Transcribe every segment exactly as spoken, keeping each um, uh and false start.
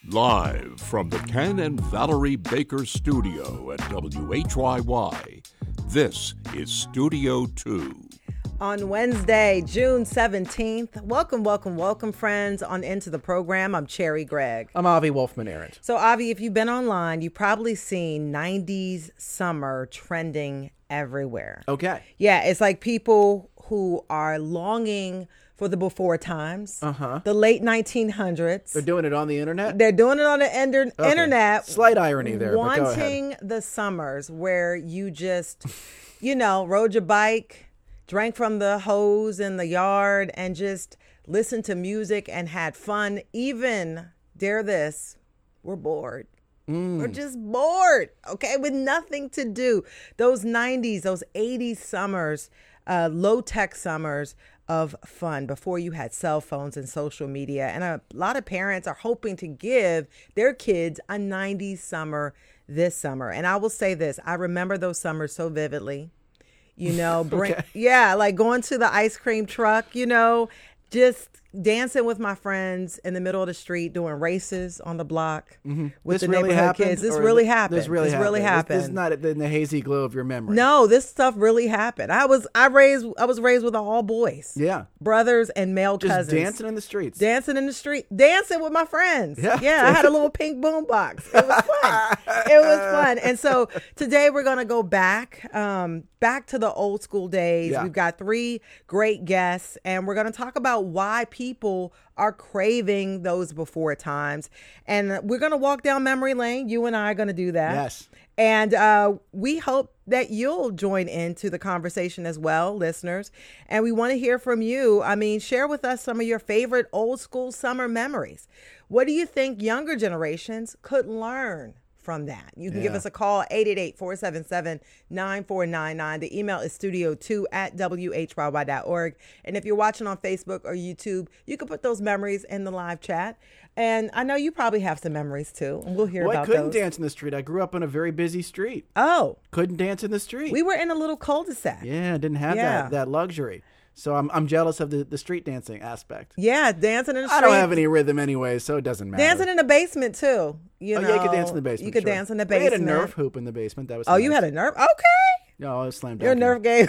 Live from the Ken and Valerie Baker studio at W H Y Y, this is Studio two. On Wednesday, June seventeenth, welcome, welcome, welcome, friends, on into the program. I'm Cherry Gregg. I'm Avi Wolfman-Arent. So, Avi, if you've been online, you've probably seen nineties summer trending everywhere. Okay. Yeah, it's like people who are longing for the before times, uh-huh. the late nineteen hundreds. They're doing it on the internet? They're doing it on the ender- okay. internet. Slight irony there, wanting but go ahead. the summers where you just, you know, rode your bike, drank from the hose in the yard, and just listened to music and had fun. Even, dare this, we're bored. Mm. We're just bored, okay, with nothing to do. Those nineties, those eighties summers, uh, low-tech summers of fun before you had cell phones and social media. And a lot of parents are hoping to give their kids a nineties summer this summer. And I will say this, I remember those summers so vividly. You know, bring, okay. yeah, like going to the ice cream truck, you know, just dancing with my friends in the middle of the street, doing races on the block mm-hmm. with this the really neighborhood happened, kids. This really th- happened. This really this happened. really happened. This, this is not in the hazy glow of your memory. No, this stuff really happened. I was I raised I was raised with all boys. Yeah, brothers and male just cousins, dancing in the streets, dancing in the street, dancing with my friends. Yeah, yeah. I had a little pink boom box. It was fun. It was fun. And so today we're gonna go back, um, back to the old school days. Yeah. We've got three great guests, and we're gonna talk about why people are craving those before times. And we're going to walk down memory lane. You and I are going to do that. Yes. And uh, we hope that you'll join into the conversation as well, listeners. And we want to hear from you. I mean, share with us some of your favorite old school summer memories. What do you think younger generations could learn from that? You can yeah. give us a call, eight eight eight, four seven seven, nine four nine nine. The email is studio two at W H Y Y dot org. And if you're watching on Facebook or YouTube, you can put those memories in the live chat. And I know you probably have some memories too, and we'll hear well, about I couldn't those. dance in the street. I grew up on a very busy street. Oh. Couldn't dance in the street. We were in a little cul-de-sac. Yeah, I didn't have yeah. that, that luxury. So I'm I'm jealous of the, the street dancing aspect. Yeah, dancing in the street. I don't have any rhythm anyway, so it doesn't matter. Dancing in the basement too. You oh know, yeah, you could dance in the basement. You could sure. dance in the We basement. had a Nerf hoop in the basement. That was. Oh, nice. you had a Nerf? Okay. No, I was slammed You're a down. Nerf game.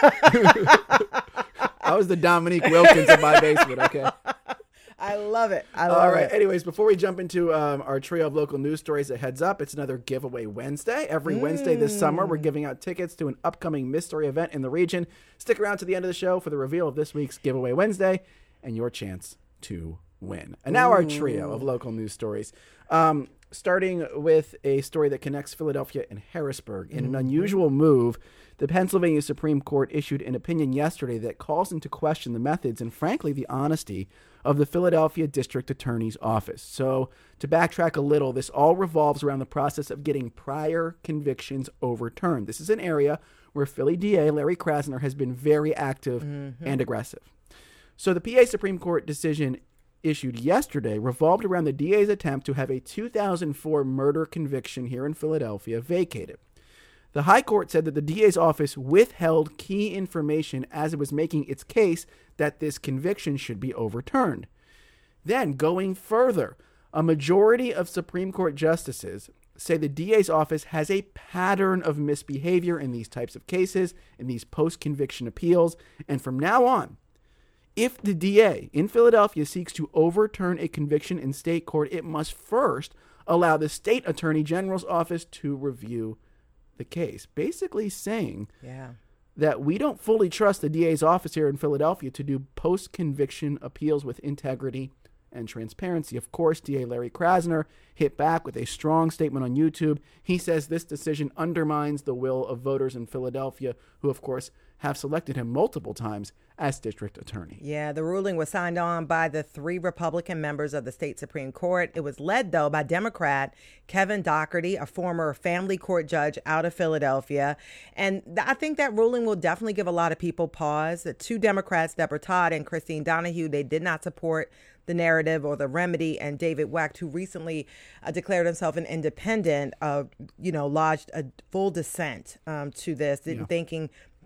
I was the Dominique Wilkins of my basement. Okay. I love it. I love All right. it. Anyways, before we jump into um, our trio of local news stories, a heads up, it's another giveaway Wednesday. Every mm. Wednesday this summer, we're giving out tickets to an upcoming mystery event in the region. Stick around to the end of the show for the reveal of this week's giveaway Wednesday and your chance to win. And now Ooh. Our trio of local news stories. Um, starting with a story that connects Philadelphia and Harrisburg. In an unusual move, the Pennsylvania Supreme Court issued an opinion yesterday that calls into question the methods and, frankly, the honesty of the Philadelphia District Attorney's Office. So, to backtrack a little, this all revolves around the process of getting prior convictions overturned. This is an area where Philly D A Larry Krasner has been very active mm-hmm. and aggressive. So, the P A Supreme Court decision issued yesterday revolved around the D A's attempt to have a two thousand four murder conviction here in Philadelphia vacated. The High Court said that the D A's office withheld key information as it was making its case that this conviction should be overturned. Then, going further, a majority of Supreme Court justices say the D A's office has a pattern of misbehavior in these types of cases, in these post-conviction appeals, and from now on, if the D A in Philadelphia seeks to overturn a conviction in state court, it must first allow the state attorney general's office to review the case. Basically saying yeah. that we don't fully trust the D A's office here in Philadelphia to do post-conviction appeals with integrity and transparency. Of course, D A Larry Krasner hit back with a strong statement on YouTube. He says this decision undermines the will of voters in Philadelphia, who, of course, have selected him multiple times as district attorney. Yeah, the ruling was signed on by the three Republican members of the state Supreme Court. It was led, though, by Democrat Kevin Dougherty, a former family court judge out of Philadelphia. And th- I think that ruling will definitely give a lot of people pause. The two Democrats, Deborah Todd and Christine Donahue, they did not support the narrative or the remedy, and David Wecht, who recently uh, declared himself an independent, uh, you know, lodged a full dissent um, to this, Yeah. thinking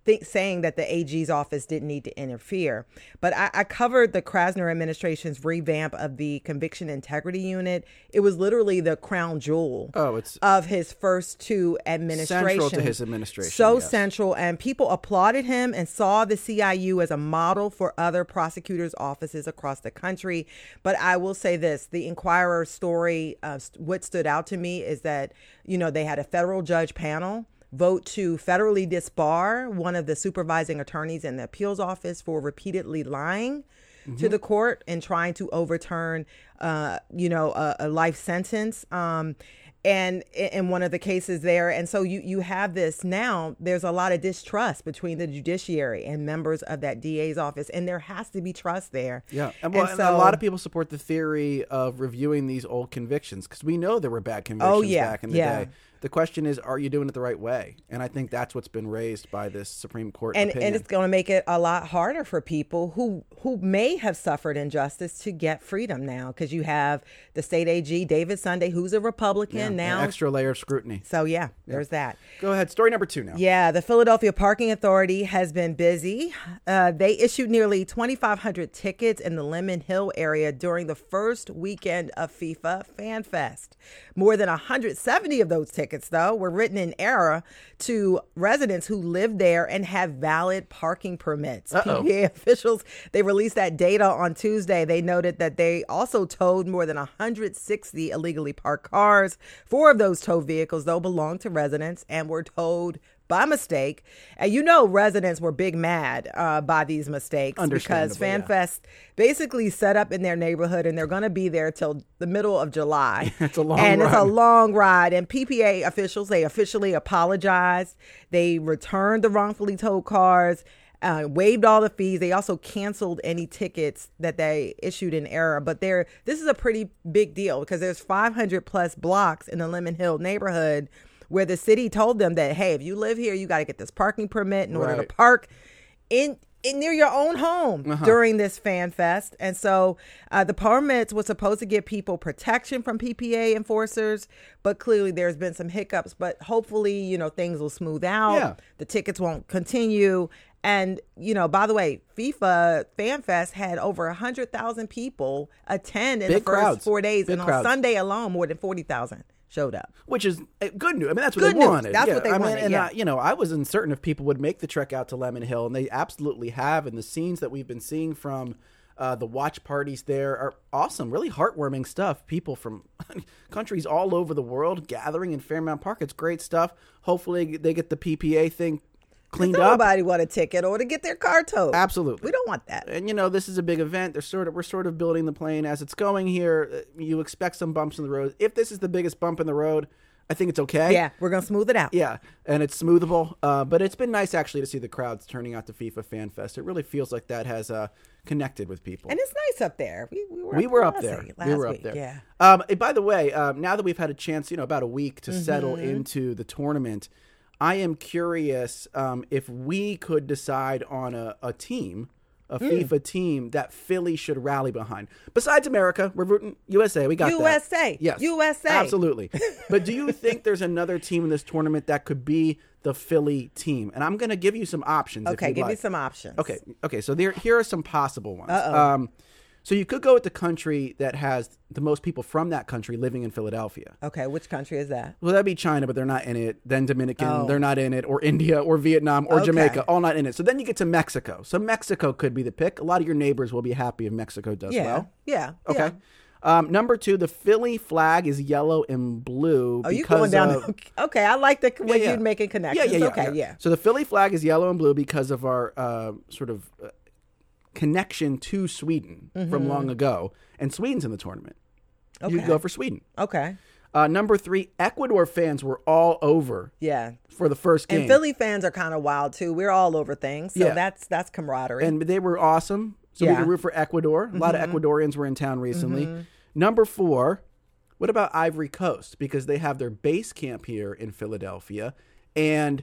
think saying that the A G's office didn't need to interfere. But I, I covered the Krasner administration's revamp of the Conviction Integrity Unit. It was literally the crown jewel oh, it's of his first two administrations. Central to his administration. So yes. central. And people applauded him and saw the C I U as a model for other prosecutors' offices across the country. But I will say this, the Inquirer story, uh, what stood out to me is that, you know, they had a federal judge panel vote to federally disbar one of the supervising attorneys in the appeals office for repeatedly lying mm-hmm. to the court and trying to overturn, uh, you know, a, a life sentence. Um, and in one of the cases there. And so you, you have this now, there's a lot of distrust between the judiciary and members of that D A's office. And there has to be trust there. Yeah. And, well, and, and so, a lot of people support the theory of reviewing these old convictions because we know there were bad convictions oh, yeah, back in the yeah. day. The question is, are you doing it the right way? And I think that's what's been raised by this Supreme Court and, opinion. And it's going to make it a lot harder for people who who may have suffered injustice to get freedom now, because you have the state A G, David Sunday, who's a Republican yeah, now. An extra layer of scrutiny. So, yeah, there's yeah. that. Go ahead. Story number two now. Yeah, the Philadelphia Parking Authority has been busy. Uh, they issued nearly twenty-five hundred tickets in the Lemon Hill area during the first weekend of FIFA Fan Fest. More than one hundred seventy of those tickets, though, were written in error to residents who live there and have valid parking permits. Uh-oh. P P A officials, they released that data on Tuesday. They noted that they also towed more than one hundred sixty illegally parked cars. Four of those towed vehicles, though, belonged to residents and were towed by mistake. And you know, residents were big mad uh, by these mistakes because FanFest yeah. basically set up in their neighborhood and they're going to be there till the middle of July. It's a long and ride. it's a long ride. And P P A officials, they officially apologized. They returned the wrongfully towed cars, uh, waived all the fees. They also canceled any tickets that they issued in error. But there, this is a pretty big deal because there's five hundred plus blocks in the Lemon Hill neighborhood where the city told them that, hey, if you live here, you got to get this parking permit in order right. to park in, in near your own home uh-huh. during this Fan Fest. And so uh, the permits were supposed to give people protection from P P A enforcers, but clearly there's been some hiccups. But hopefully, you know, things will smooth out. Yeah. The tickets won't continue. And, you know, by the way, FIFA Fan Fest had over one hundred thousand people attend in Big the first crowds. four days. Big and on crowds. Sunday alone, more than forty thousand showed up. Which is good news. I mean, that's what good they news. wanted. That's yeah. what they I mean, wanted, and yeah. I, you know, I was uncertain if people would make the trek out to Lemon Hill, and they absolutely have. And the scenes that we've been seeing from uh, the watch parties there are awesome, really heartwarming stuff. People from countries all over the world gathering in Fairmount Park. It's great stuff. Hopefully they get the P P A thing cleaned up. Nobody want a ticket or to get their car towed. Absolutely. We don't want that. And, you know, this is a big event. They're sort of We're sort of building the plane as it's going here. You expect some bumps in the road. If this is the biggest bump in the road, I think it's okay. Yeah, we're going to smooth it out. Yeah, and it's smoothable. Uh, but it's been nice, actually, to see the crowds turning out to FIFA Fan Fest. It really feels like that has uh, connected with people. And it's nice up there. We, we were we up, were up last there. Week, last we were week, up there. Yeah. Um, and by the way, um, now that we've had a chance, you know, about a week to mm-hmm. settle into the tournament, I am curious um, if we could decide on a, a team, a mm. FIFA team that Philly should rally behind. Besides America, we're rooting U S A. We got U S A. that. Yes. U S A. Absolutely. But do you think there's another team in this tournament that could be the Philly team? And I'm going to give you some options. Okay, if give like. me some options. Okay. Okay. So there, here are some possible ones. Uh-oh. Um, so you could go with the country that has the most people from that country living in Philadelphia. Okay, which country is that? Well, that'd be China, but they're not in it. Then Dominican, oh. they're not in it. Or India, or Vietnam, or okay. Jamaica, all not in it. So then you get to Mexico. So Mexico could be the pick. A lot of your neighbors will be happy if Mexico does yeah. well. Yeah. Okay. Yeah. Um, number two, the Philly flag is yellow and blue. Oh, you going down? Of, the, okay, I like the way yeah, yeah. you're making connections. Yeah, yeah, yeah, okay, yeah. yeah. So the Philly flag is yellow and blue because of our uh, sort of uh, connection to Sweden mm-hmm. from long ago. And Sweden's in the tournament. Okay. You'd go for Sweden. Okay. Uh, number three, Ecuador fans were all over. Yeah. For the first game. And Philly fans are kind of wild too. We're all over things. So yeah. that's that's camaraderie. And they were awesome. So yeah. we could root for Ecuador. Mm-hmm. A lot of Ecuadorians were in town recently. Mm-hmm. Number four, what about Ivory Coast? Because they have their base camp here in Philadelphia. And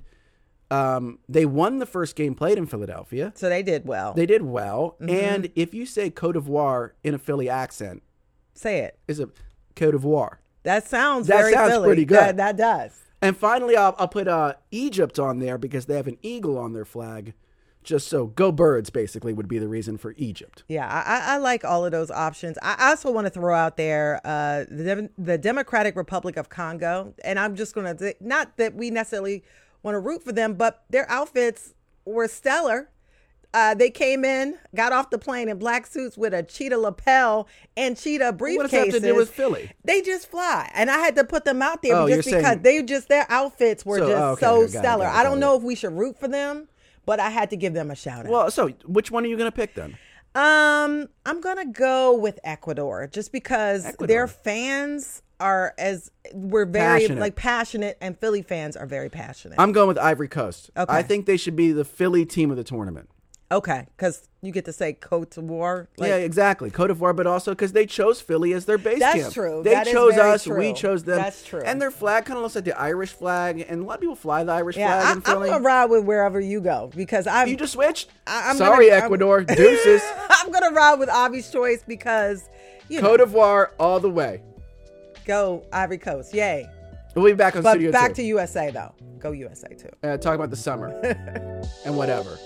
um, they won the first game played in Philadelphia. So they did well. They did well. Mm-hmm. And if you say Cote d'Ivoire in a Philly accent. Say it. Is it Cote d'Ivoire? That sounds that very sounds Philly. pretty good. That, that does. And finally, I'll, I'll put uh, Egypt on there because they have an eagle on their flag. Just so go birds, basically, would be the reason for Egypt. Yeah, I, I like all of those options. I also want to throw out there uh, the, the Democratic Republic of Congo. And I'm just going to, not that we necessarily want to root for them, but their outfits were stellar. Uh, they came in, got off the plane in black suits with a cheetah lapel and cheetah briefcases. What does that have to do with Philly? They just fly. And I had to put them out there oh, just because saying... they just, their outfits were so, just oh, okay, so it, stellar. it, I don't know if we should root for them, but I had to give them a shout out. Well, so which one are you going to pick then? Um, I'm going to go with Ecuador just because Ecuador. Their fans are as we're very passionate. like passionate and Philly fans are very passionate. I'm going with Ivory Coast. Okay. I think they should be the Philly team of the tournament. Okay, because you get to say Cote d'Ivoire. Like, yeah, exactly. Cote d'Ivoire, but also because they chose Philly as their base that's camp. That's true. They that chose is very us. True. We chose them. That's true. And their flag kind of looks like the Irish flag, and a lot of people fly the Irish yeah, flag I, in Philly. I'm going to ride with wherever you go because I. You just switched? I, I'm Sorry, gonna, Ecuador. I'm, Deuces. I'm going to ride with Avi's choice because, you know. Cote d'Ivoire all the way. Go Ivory Coast. Yay. We'll be back on but Studio back two. to U S A, though. Go U S A, too. Uh, talk about the summer and whatever.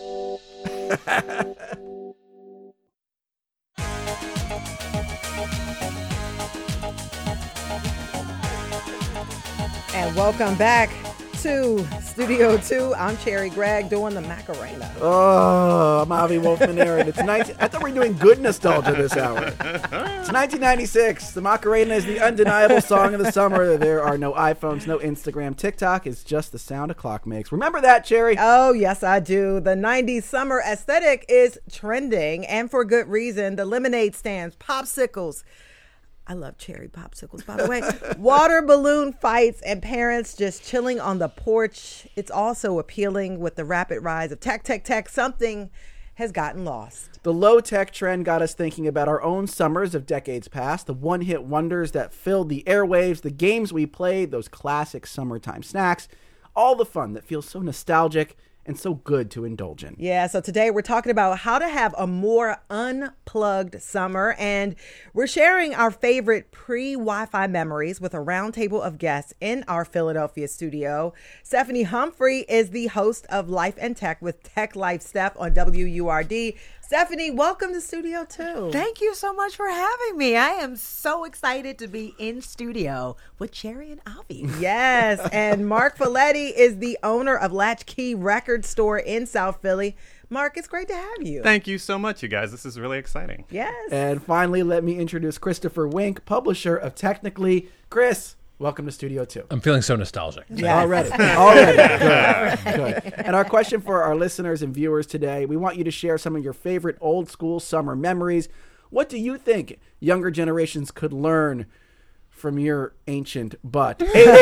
And welcome back to Studio two. I'm Cherry Gregg doing the Macarena. Oh, I'm Avi Wolfman-Arron. It's nineteen I thought we were doing good nostalgia this hour. It's nineteen ninety-six. The Macarena is the undeniable song of the summer. There are no iPhones, no Instagram. TikTok is just the sound a clock makes. Remember that, Cherry? Oh, yes, I do. The nineties summer aesthetic is trending, and for good reason. The lemonade stands, popsicles. I love cherry popsicles, by the way. Water balloon fights and parents just chilling on the porch. It's also appealing with the rapid rise of tech, tech, tech. Something has gotten lost. The low-tech trend got us thinking about our own summers of decades past, the one-hit wonders that filled the airwaves, the games we played, those classic summertime snacks, all the fun that feels so nostalgic and so good to indulge in. Yeah, so today we're talking about how to have a more unplugged summer, and we're sharing our favorite pre-Wi-Fi memories with a roundtable of guests in our Philadelphia studio. Stephanie Humphrey is the host of Life and Tech with Tech Life Steph on W U R D. Stephanie, welcome to Studio two. Thank you so much for having me. I am so excited to be in studio with Cherry and Avi. Yes, and Mark Folletti is the owner of Latchkey Record Store in South Philly. Mark, it's great to have you. Thank you so much, you guys. This is really exciting. Yes. And finally, let me introduce Christopher Wink, publisher of Technically. Chris, welcome to Studio two. I'm feeling so nostalgic. Yes. Already. Already. Good. Good. And our question for our listeners and viewers today, we want you to share some of your favorite old school summer memories. What do you think younger generations could learn from your ancient butt?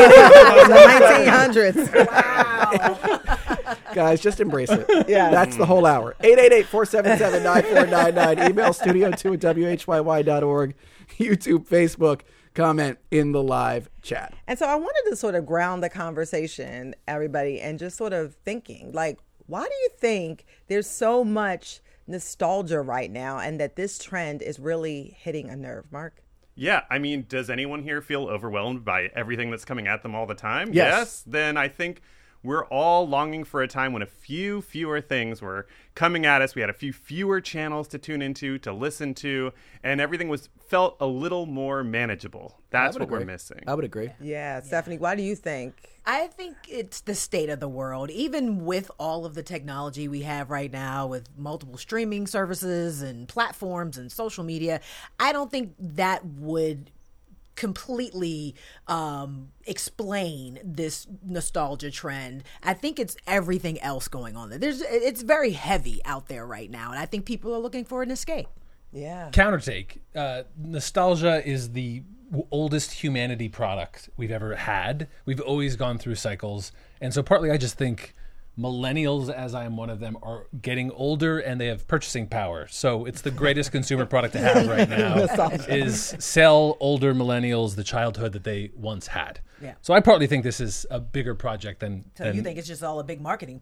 nineteen hundreds. Wow. Guys, just embrace it. Yeah. That's the whole hour. eight eight eight, four seven seven, nine four nine nine. Email studio two at W H Y Y dot org. YouTube, Facebook. Comment in the live chat. And so I wanted to sort of ground the conversation, everybody, and just sort of thinking, like, why do you think there's so much nostalgia right now and that this trend is really hitting a nerve, Mark? Yeah, I mean, does anyone here feel overwhelmed by everything that's coming at them all the time? Yes. Then I think we're all longing for a time when a few fewer things were coming at us. We had a few fewer channels to tune into, to listen to, and everything was felt a little more manageable. That's what agree. we're missing. I would agree. Yeah. Stephanie, why do you think? I think it's the state of the world. Even with all of the technology we have right now with multiple streaming services and platforms and social media, I don't think that would completely um, explain this nostalgia trend. I think it's everything else going on there. There's, it's very heavy out there right now, and I think people are looking for an escape. Yeah. Countertake. Uh, nostalgia is the w- oldest humanity product we've ever had. We've always gone through cycles. And so partly I just think millennials, as I am one of them, are getting older and they have purchasing power. So it's the greatest consumer product to have right now is sell older millennials the childhood that they once had. Yeah. So I partly think this is a bigger project than... So than you think it's just all a big marketing ploy?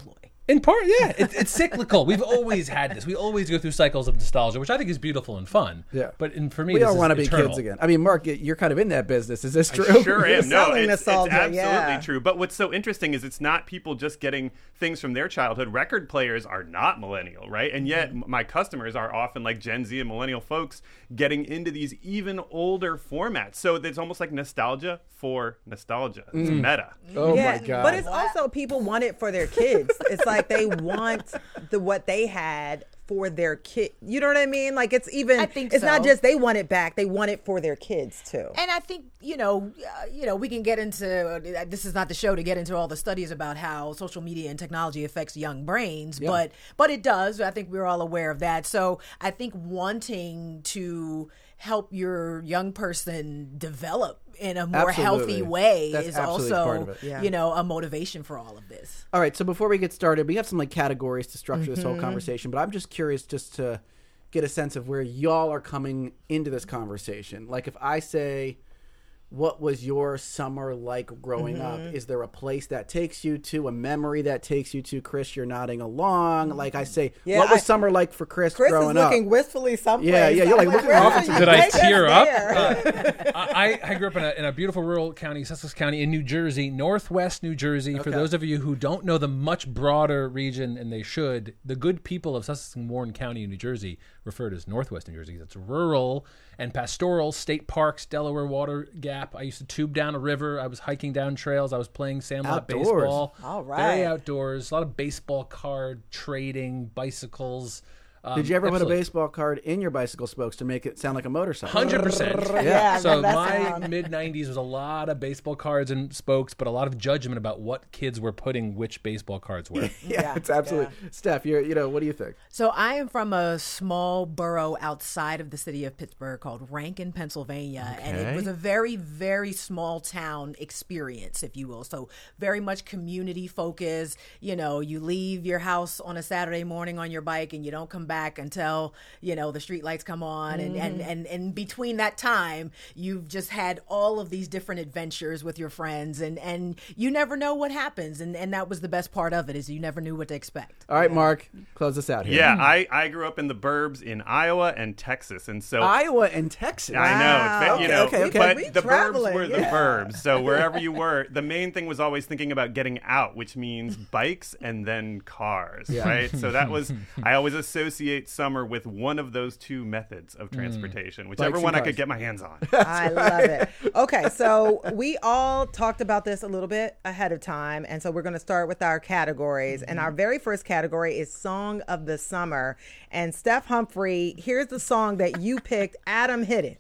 In part, yeah. It, it's cyclical. We've always had this. We always go through cycles of nostalgia, which I think is beautiful and fun. Yeah. But in, for me, We this all is want to be eternal. kids again. I mean, Mark, you're kind of in that business. Is this true? I sure am. No, selling it's, it's nostalgia, absolutely yeah. true. But what's so interesting is it's not people just getting things from their childhood. Record players are not millennial, right? And yet Mm-hmm. m- my customers are often like Gen Z and millennial folks getting into these even older formats. So it's almost like nostalgia for nostalgia. It's meta. Oh, yeah, my God. but it's also people want it for their kids. It's like they want the what they had for their kid. You know what I mean? Like it's even. I think it's not so. just they want it back. They want it for their kids too. And I think you know, uh, you know, we can get into. Uh, this is not the show to get into all the studies about how social media and technology affects young brains, but but it does. I think we're all aware of that. So I think wanting to help your young person develop in a more Absolutely. healthy way That's is absolutely part of also, it. Yeah. you know, a motivation for all of this. All right, so before we get started, we have some like categories to structure this Mm-hmm. whole conversation, but I'm just curious just to get a sense of where y'all are coming into this conversation. Like if I say, what was your summer like growing up? Is there a place that takes you to, a memory that takes you to? Chris, you're nodding along. Like I say, Yeah, what was I- summer like for Chris, Chris growing is looking up? wistfully someplace. Yeah, yeah, you're I'm like looking where off are into you? the Did I Take us tear up? there. I, I grew up in a, in a beautiful rural county, Sussex County, in New Jersey, northwest New Jersey. For Okay. those of you who don't know the much broader region, and they should, the good people of Sussex and Warren County in New Jersey, referred as northwest New Jersey. That's rural and pastoral, state parks, Delaware Water Gap. I used to tube down a river. I was hiking down trails. I was playing sandlot Outdoors. baseball. All Very right. outdoors. A lot of baseball card trading, bicycles. Um, Did you ever absolutely. put a baseball card in your bicycle spokes to make it sound like a motorcycle? Hundred percent. Yeah, So that my sound. mid nineties was a lot of baseball cards and spokes, but a lot of judgment about what kids were putting which baseball cards were. Yeah, Yeah, it's absolutely. Steph, you're, you know, what do you think? So I am from a small borough outside of the city of Pittsburgh called Rankin, Pennsylvania, and it was a very, very small town experience, if you will. So very much community focused. You know, you leave your house on a Saturday morning on your bike, and you don't come back until you know the street lights come on, and and and and between that time, you've just had all of these different adventures with your friends, and and you never know what happens, and and that was the best part of it is you never knew what to expect. All right, Mark, close us out here. Yeah, I, I grew up in the burbs in Iowa and Texas, and so Iowa and Texas. I know, it's, Okay, you know, okay, okay. but We the traveling, burbs were the yeah. burbs. So wherever you were, the main thing was always thinking about getting out, which means bikes and then cars, Yeah. right? So that was I always associate summer with one of those two methods of transportation, whichever Bikes and one I cars. could get my hands on. I love it. Okay, so we all talked about this a little bit ahead of time, and so we're going to start with our categories. And our very first category is Song of the Summer. And Steph Humphrey, here's the song that you picked. Adam, hit it.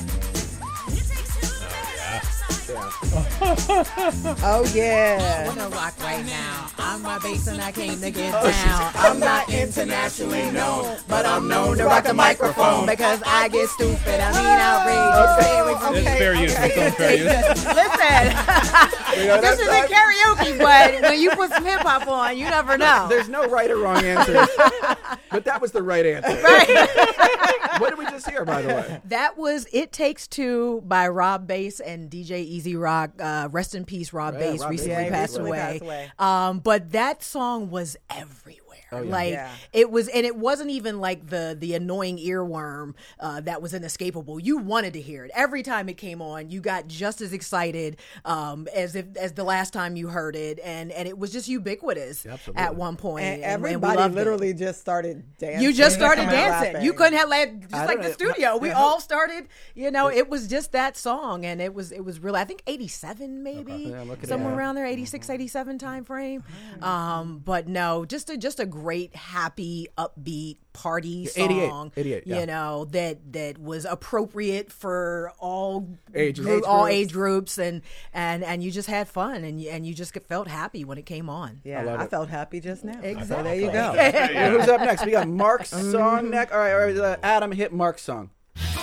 Oh yeah. I'm gonna rock right now. I'm my bass and I came to get down. I'm not internationally known, but I'm known to rock the microphone because I get stupid. I mean outrageous. It's fair use. It's not fair use. Listen, this isn't karaoke, but when you put some hip hop on, you never know. There's no right or wrong answer, but that was the right answer. What did we just hear, by the way? That was "It Takes Two" by Rob Bass and D J Easy Rock. Uh, rest in peace, Rob Yeah, Bass Rob Bass. recently Yeah, he passed recently away. passed away. Um, but that song was everywhere. Like Yeah. it was, and it wasn't even like the the annoying earworm uh, that was inescapable. You wanted to hear it every time it came on. You got just as excited um, as if as the last time you heard it, and and it was just ubiquitous Absolutely. at one point. And and we everybody loved it. literally just started dancing. You just started and dancing. laughing. You couldn't have like just I like don't the know. studio. We Yeah. all started. You know, it was just that song, and it was it was really. I think eighty-seven maybe Yeah, I'm looking somewhere at it. around there, eighty-six, eighty-seven time frame. Um, but no, just a just a great, happy, upbeat party eighty-eight, song. eighty-eight, yeah. You know that that was appropriate for all Ages. group- Age all groups. age groups, and and and you just had fun, and you, and you just felt happy when it came on. Yeah, love I, it. felt happy just now. Exactly. So there you go. Well, who's up next? We got Mark's song next. All right, all right. Uh, Adam, hit Mark's song.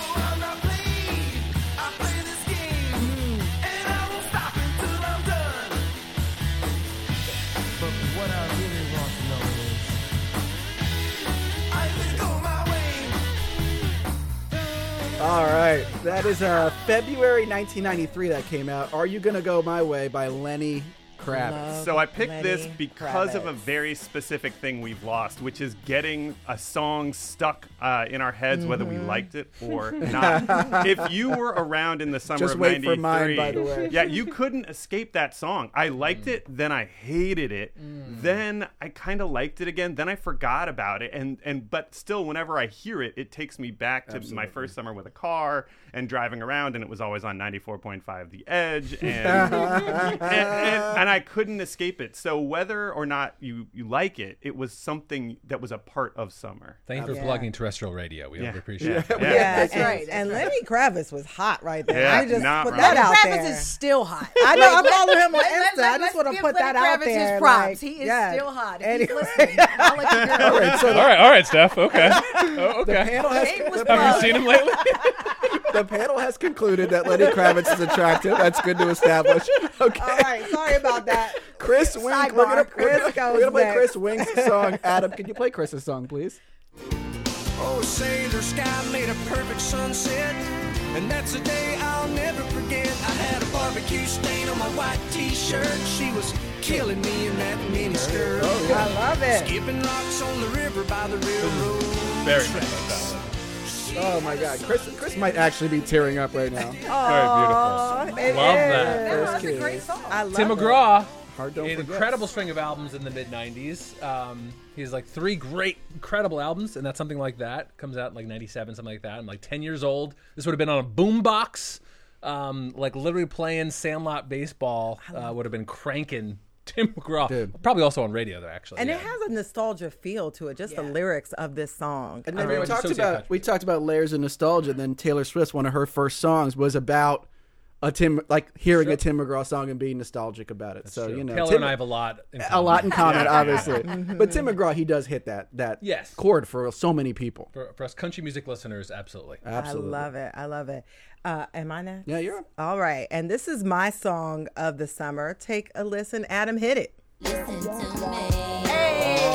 All right, that is uh, February nineteen ninety-three that came out. Are You Gonna Go My Way by Lenny Kravitz. So I picked this Lenny because of a Kravitz. very specific thing we've lost, which is getting a song stuck uh, in our heads, whether we liked it or not. If you were around in the summer Just of wait for ninety-three, mine, by the way. yeah, you couldn't escape that song. I liked it, then I hated it, then I kind of liked it again, then I forgot about it, and and but still, whenever I hear it, it takes me back to my first summer with a car and driving around, and it was always on ninety-four point five The Edge, and and, and, and I couldn't escape it. So whether or not you, you like it, it was something that was a part of summer. Thank you for Yeah. plugging terrestrial radio. We Yeah. appreciate Yeah. it. Yeah. Yeah, That's and, right, that's and right. Lenny Kravitz was hot right there. Yeah, Let me just not put wrong. that Lenny out Kravitz there. is still hot. I know. I Let- follow him on let- Insta. let- I just let's want to give put that Lenny out Kravitz there. His props. like, He is yeah. still hot. If Anyway. he's listening, I'll let you know. All right, so All the, right, all right, Steph. Okay. Oh, the okay. panel has Shameless the, plug. Have you seen him lately? the panel has concluded that Lenny Kravitz is attractive. That's good to establish. Okay. All right, sorry about that. Chris Wink. We're gonna, Sidebar. we're gonna, Chris goes we're gonna play next. Chris Wink's song. Adam, can you play Chris's song, please? Oh, sailor sky made a perfect sunset, and that's a day I'll never forget. I had a barbecue stain on my white t-shirt. She was killing me in that mini skirt. I love it. Skipping rocks on the river by the railroad. Very nice. Oh my God, Chris! Chris might actually be tearing up right now. Very beautiful. It Love is. that. First That's a kiss. great song. I love Tim it. McGraw, Hard don't an forget. incredible string of albums in the mid nineties. Um, he has like three great, incredible albums, and that's something like that. Comes out in like ninety-seven, something like that. I'm like ten years old. This would have been on a boombox, um, like literally playing Sandlot baseball. Uh, would have been cranking Tim McGraw. Dude. Probably also on radio though, actually. And yeah. it has a nostalgia feel to it, just the Yeah. lyrics of this song. And I then mean, we it's talked associate about touch. we talked about layers of nostalgia. Then Taylor Swift, one of her first songs, was about a Tim, like hearing Sure. a Tim McGraw song and being nostalgic about it. so True. you know, Taylor Tim, and I have a lot. In a common. lot in common, obviously. But Tim McGraw, he does hit that that Yes. chord for so many people. for, for us country music listeners. Absolutely. Absolutely. I love it. I love it. Uh, am I next? Yeah, you're. All right. And this is my song of the summer. Take a listen. Adam, hit it. Listen to me.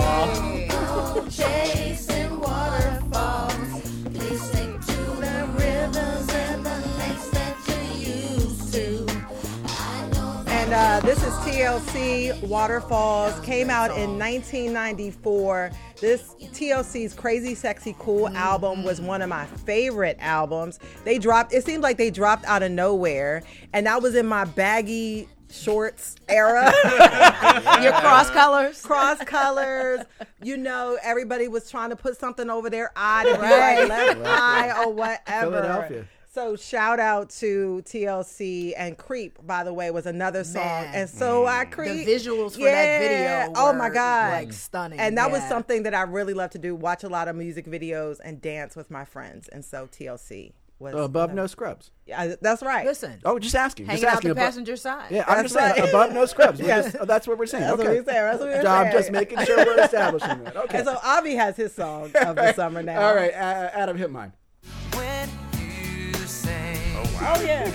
Oh, chasing waterfalls. Please stick to the rivers and the lakes that you used to. I know that And uh, this is T L C, Waterfalls. Came out in nineteen ninety-four. This T L C's Crazy Sexy Cool album was one of my favorite albums. They dropped, it seemed like they dropped out of nowhere. And that was in my baggy shorts era. Your cross colors. Cross colors. You know, everybody was trying to put something over their eye to be Right. like left eye or whatever. Philadelphia. So shout out to T L C, and Creep, by the way, was another song. Man. And so I Creep. The visuals for that video Oh were, my God. like, stunning. And that was Yeah. something that I really love to do, watch a lot of music videos and dance with my friends. And so T L C was Above no scrubs. Yeah, that's right. Listen, Oh, just asking. hanging just out asking. the above- passenger side. Yeah, I'm That's just saying right. above no scrubs. We're Yes. just- oh, that's what we're saying. That's what okay. we say. That's what we I'm say. just making sure we're establishing that. Okay. And so Avi has his song of the summer now. All right, uh, Adam, hit mine. When you say Oh yeah.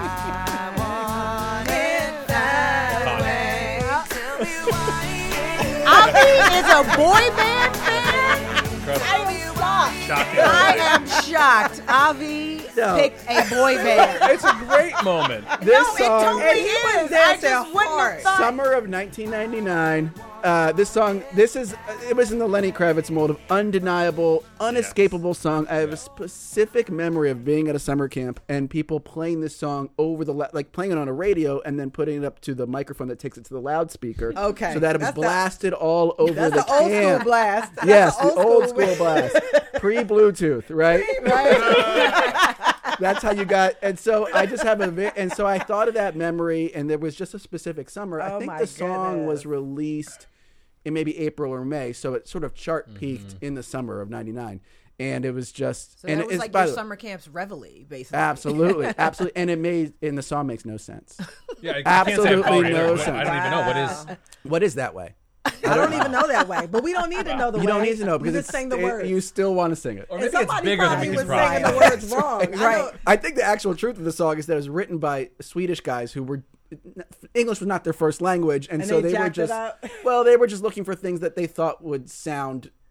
I want it that way, tell me why. Avi is a boy band fan. Incredible. Shocking. I am shocked. Avi No. picked a boy band. It's a great moment. This No, it song, totally And he is. was I dancing just wouldn't hard. have thought. summer of nineteen ninety-nine. Uh, this song, this is, it was in the Lenny Kravitz mold of undeniable, unescapable song. I have a specific memory of being at a summer camp and people playing this song over the, la- like playing it on a radio and then putting it up to the microphone that takes it to the loudspeaker. Okay. So that it was That's the- blasted all over That's the the old camp. school blast. That's Yes, the the old school blast. Pre-Bluetooth, right? Right? That's how you got, and so I just have a, vi- and so I thought of that memory, and there was just a specific summer. I Oh think my the song was goodness. released in maybe April or May, so it sort of chart Mm-hmm. peaked in the summer of ninety-nine, and it was just, So and that was it's like by your the- summer camp's reveille, basically. absolutely, absolutely, and it made, and the song makes no sense. Yeah, you can't say Absolutely poet no either. What- sense. I don't even know what is. What is that way? I don't even know that way, but we don't need to know the You way. don't need to know We because just it's, sing the it- words. you still want to sing it. Or And maybe it's somebody bigger than probably we was can singing process. the words wrong. I know- Right. I think the actual truth of the song is that it was written by Swedish guys who were English was not their first language, and, And so they they, were jacked it just up. well, they were just looking for things that they thought would sound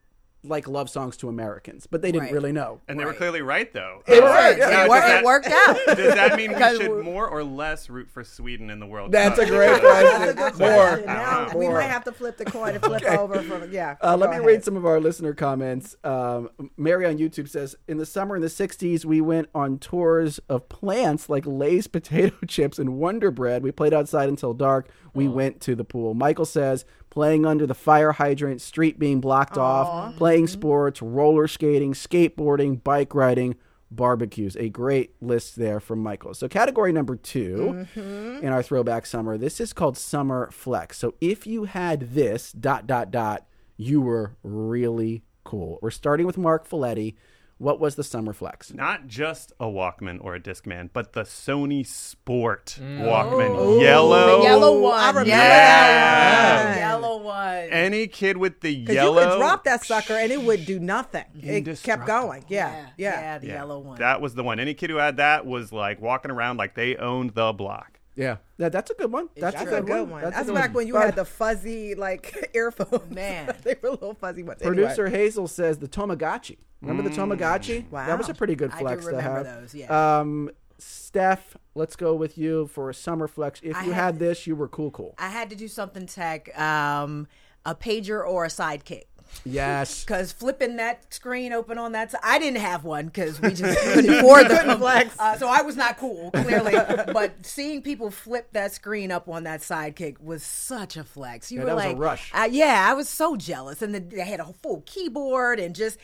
like love songs to Americans, but they didn't Right. really know. And they were Right. clearly right, though. They were Uh, right, yeah. now, It, wor- does it that- worked out. Does that mean we Because should we're- more or less root for Sweden in the World That's Cup? a great Because- question. That's a good More. question. Now we More. might have to flip the coin and flip over from yeah. Uh, let Go me ahead. read some of our listener comments. Um, Mary on YouTube says, in the summer in the sixties, we went on tours of plants like Lay's potato chips and Wonder Bread. We played outside until dark. We went to the pool. Michael says, playing under the fire hydrant, street being blocked off, playing sports, roller skating, skateboarding, bike riding, barbecues. A great list there from Michael. So category number two in our throwback summer, this is called Summer Flex. So if you had this, dot, dot, dot, you were really cool. We're starting with Mark Folletti. What was the Summer Flex? Not just a Walkman or a Discman, but the Sony Sport Walkman. Yellow. The yellow one. I remember yeah. that one. Yellow one. Any kid with the Because yellow. you could drop that sucker and it would do nothing. It kept Indestructible. going. Yeah, yeah, yeah. yeah, the Yeah, yellow one. That was the one. Any kid who had that was like walking around like they owned the block. Yeah, yeah, that's a good one. That's, That's a a good, good one. That's, That's, a good back one. when you But had the fuzzy like earphones. Man. they were little fuzzy ones. Producer Anyway. Hazel says the Tamagotchi. Remember the Tamagotchi? Wow. That was a pretty good I do flex to remember have. those, yeah. Um, Steph, let's go with you for a summer flex. If I you had- had this, you were cool, cool. I had to do something tech, um, a pager or a sidekick. Yes. Because flipping that screen open on that, si- I didn't have one because we just couldn't afford them. flex. Uh, so I was not cool, clearly. But seeing people flip that screen up on that sidekick was such a flex. You Yeah, were that was a like, rush. uh, yeah, I was so jealous, and the, they had a full keyboard and just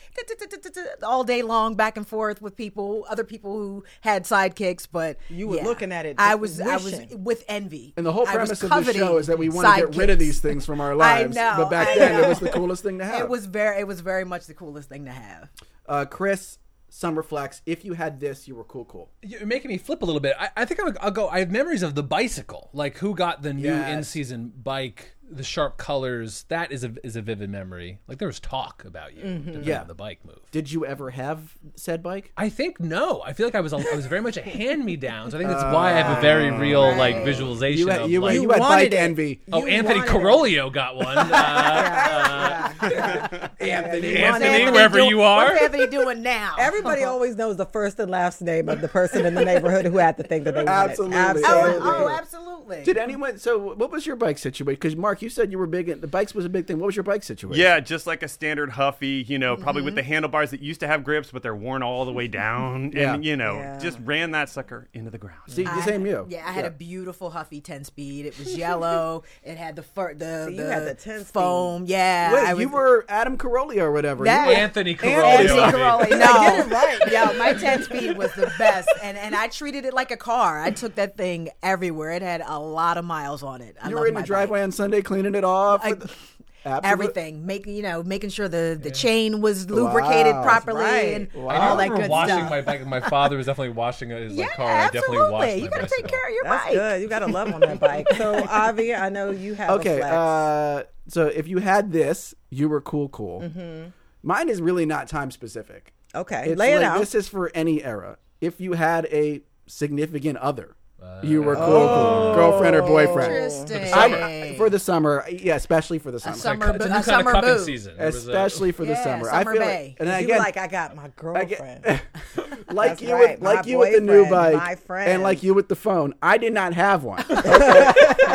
all day long back and forth with people, other people who had sidekicks. But You were yeah, looking at it, I just was, I was wishing. with envy. And the whole I was premise of this show coveting is that we want to get rid of sidekicks. these things from our I lives. know, but back I then, it know. was the coolest thing to have. It was very, it was very much the coolest thing to have. Uh, Chris, summer flex. If you had this, you were cool, cool. You're making me flip a little bit. I, I think I'll, I'll go. I have memories of the bicycle, like who got the new Yes. in-season bike, the sharp colors. That is a is a vivid memory. Like there was talk about you, depending Yeah. on the bike move. Did you ever have said bike? I think no. I feel like I was a, I was very much a hand me down. So I think that's why I have a very real like visualization You had, of you, like. you had wanted bike it. envy. Oh, You Anthony wanted it. Carolio got one. Uh, Anthony. Anthony, wherever doing, you are. What's Anthony doing now? Everybody always knows the first and last name of the person in the neighborhood who had the thing that they wanted. Absolutely. Oh, Absolutely. oh, absolutely. Did anyone? So, what was your bike situation? Because Mark, you said you were big. In, the bikes was a big thing. What was your bike situation? Yeah, just like a standard Huffy, you know, probably Mm-hmm. with the handlebars that used to have grips, but they're worn all the way down. Yeah. And, you know, Yeah. just ran that sucker into the ground. See, the I- same you. Yeah, I had a beautiful Huffy ten speed. It was yellow. It had the fur, the See, you the had the ten speed. foam. Yeah, Wait, I was, you were Adam Carolio or whatever. That- you were Anthony Anthony Carolio. Caroli. No, Get it right. Yeah, my ten speed was the best, and and I treated it like a car. I took that thing everywhere. It had a lot of miles on it. I You love were in my the bike. driveway on Sunday cleaning it off. I- with- Absolute- Everything, making you know, making sure the, the chain was lubricated Wow. properly Right. and Wow. I all that remember good washing stuff. my bike. My father was definitely washing his yeah, like, car. I definitely absolutely. washed my You gotta bicycle. take care of your That's bike. good. You got to love on that bike. So, Avi, I know you have Okay, a flex. uh, so if you had this, you were cool, cool. Mm-hmm. Mine is really not time specific. okay, It's lay it like, out. This is for any era. If you had a significant other, you were cool, cool, girlfriend or boyfriend. Interesting. I, for the summer, yeah, especially for the summer. summer It's a bo- new a kind summer of cupping move. season. There was a- Especially for the Yeah, summer. summer I feel bay. like, and you again, were like, I got my I girlfriend. get, like That's you, right, with, like my you with the new boyfriend, bike, my friend. and like you with the phone. I did not have one, okay?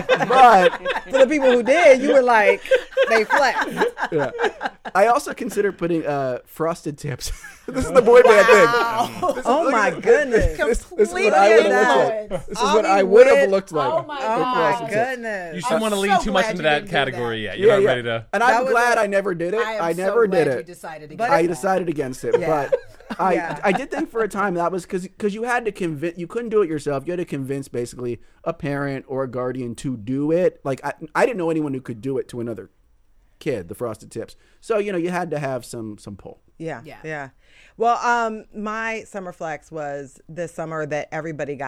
but For the people who did, you were like, they flex. yeah. I also consider putting uh, frosted tips. This is the boy band thing. This is- Oh look my at this. goodness. This, this is Completely what I would have unknown. looked like. This is I'll what be I would have with- looked like. Oh my with Oh frosted my tips. goodness. You shouldn't want to so lean too much glad into you that didn't do category that. yet. You're Yeah, not yeah. ready to. And That I'm was glad a- I never did it. I am I so never glad did you it. decided to But get I that. decided against it, Yeah. but I Yeah. I did think for a time that was because because you had to convince you couldn't do it yourself. You had to convince basically a parent or a guardian to do it. Like I I didn't know anyone who could do it to another kid, the frosted tips. So you know you had to have some some pull. Yeah, Yeah. yeah. Well, um, my summer flex was this summer that everybody got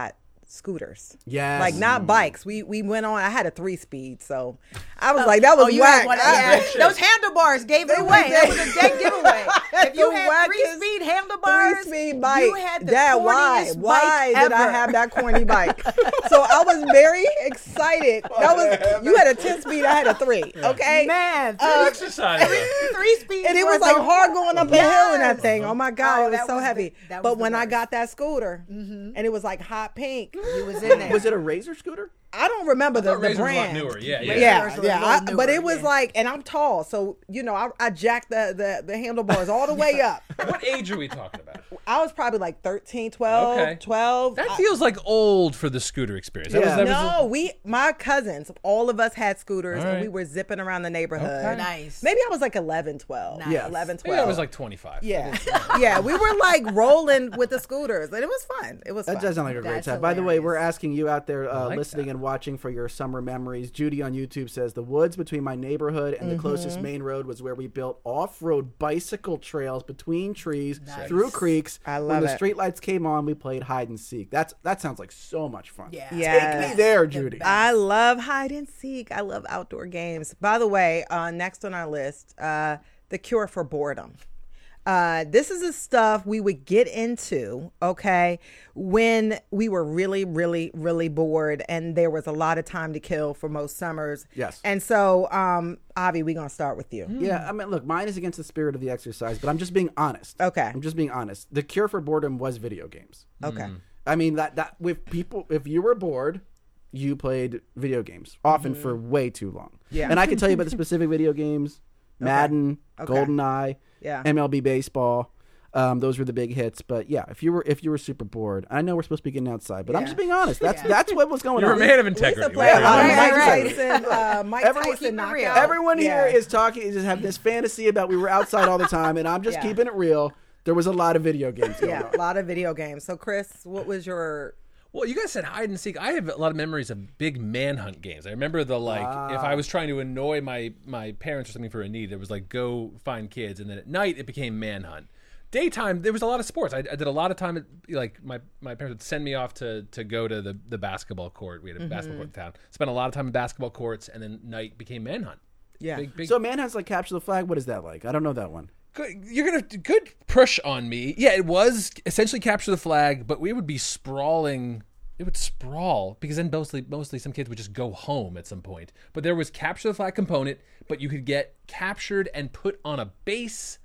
scooters. Yes. Like not bikes. We we went on. I had a three speed, so I was like, that was Oh, you whack. had one, I- yeah. Those handlebars gave it away. That was a dead giveaway. If you The had three wackest speed handlebars, three speed bike. you had the Dad, why? corniest Why bike did I ever. have that corny bike? So I was very excited. That was you had a ten speed. I had a three. Okay, Man, Uh, three, Exercise. three speeds. and it was were like the- hard going up the hill in that Yes. thing. Oh my god, Oh, it was that so was the- heavy. that was But the when I worst. got that scooter, and it was like hot pink, You was in there. Was it a Razor scooter? I don't remember the, thought the Razor was a lot brand. newer. Yeah, yeah. Yeah, Razors were a yeah. little I- newer, but it was yeah. like, and I'm tall, so you know, I, I jacked the, the the handlebars all the way up. What age are we talking about? I was probably like thirteen, twelve, Okay. twelve. That I- feels like old for the scooter experience. That was- Yeah. that was no, we, my cousins, all of us had scooters, All and right. we were zipping around the neighborhood. Okay. Nice. Maybe I was like eleven, twelve. Nice. Yes. eleven, Maybe twelve. I was like twenty-five. yeah, yeah. We were like rolling with the scooters, and it was fun. It was That fun. does sound like a great That's time. By the way, we're hilarious. asking you out there uh, like listening that. and watching for your summer memories. Judy on YouTube says the woods between my neighborhood and the Mm-hmm. closest main road was where we built off-road bicycle trails between trees Nice. through creeks. I when love the it. streetlights came on, we played hide and seek. That's that sounds like so much fun. Yeah. Yeah. Take me there, Judy. I love hide and seek. I love outdoor games. By the way, uh, next on our list, uh, the cure for boredom. Uh, this is the stuff we would get into, okay, when we were really, really, really bored and there was a lot of time to kill for most summers. Yes. And so, um, Avi, we're going to start with you. Yeah, I mean, look, mine is against the spirit of the exercise, but I'm just being honest. Okay. I'm just being honest. The cure for boredom was video games. Okay. I mean that that with people, if you were bored, you played video games, often for way too long. Mm-hmm. Yeah. And I can tell you about the specific video games: Madden, Okay. GoldenEye, Yeah. M L B baseball. Um, those were the big hits. But yeah, if you were if you were super bored, I know we're supposed to be getting outside, but I'm just being honest. That's that's what was going You're a on. man of We used integrity. to play a lot of Right, Mike right. Tyson, uh, Mike Everyone- Tyson Keep it knockout. real. Everyone here Yeah. is talking, is just having this fantasy about we were outside all the time, and I'm just Yeah. keeping it real. There was a lot of video games going Yeah, on. a lot of video games. So, Chris, what was your... Well, you guys said hide and seek. I have a lot of memories of big manhunt games. I remember the like, if I was trying to annoy my my parents or something for a need, there was like go find kids, and then at night it became manhunt. Daytime there was a lot of sports. I, I did a lot of time. At, like my, my parents would send me off to to go to the, the basketball court. We had a basketball court in town. Spent a lot of time in basketball courts, and then night became manhunt. Yeah. Big, big, So Manhunt's like Capture the Flag. What is that like? I don't know that one. Good, you're gonna good push on me. Yeah, it was essentially capture the flag, but we would be sprawling. It would sprawl because then mostly mostly some kids would just go home at some point. But there was capture the flag component, but you could get captured and put on a base.